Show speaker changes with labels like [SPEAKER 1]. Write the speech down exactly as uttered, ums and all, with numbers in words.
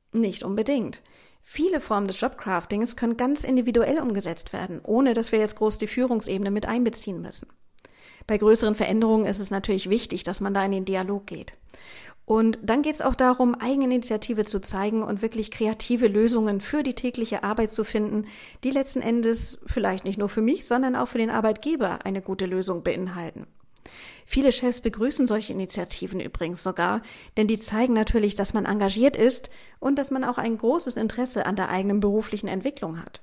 [SPEAKER 1] Nicht unbedingt. Viele Formen des Jobcraftings können ganz individuell umgesetzt werden, ohne dass wir jetzt groß die Führungsebene mit einbeziehen müssen. Bei größeren Veränderungen ist es natürlich wichtig, dass man da in den Dialog geht. Und dann geht es auch darum, Eigeninitiative zu zeigen und wirklich kreative Lösungen für die tägliche Arbeit zu finden, die letzten Endes vielleicht nicht nur für mich, sondern auch für den Arbeitgeber eine gute Lösung beinhalten. Viele Chefs begrüßen solche Initiativen übrigens sogar, denn die zeigen natürlich, dass man engagiert ist und dass man auch ein großes Interesse an der eigenen beruflichen Entwicklung hat.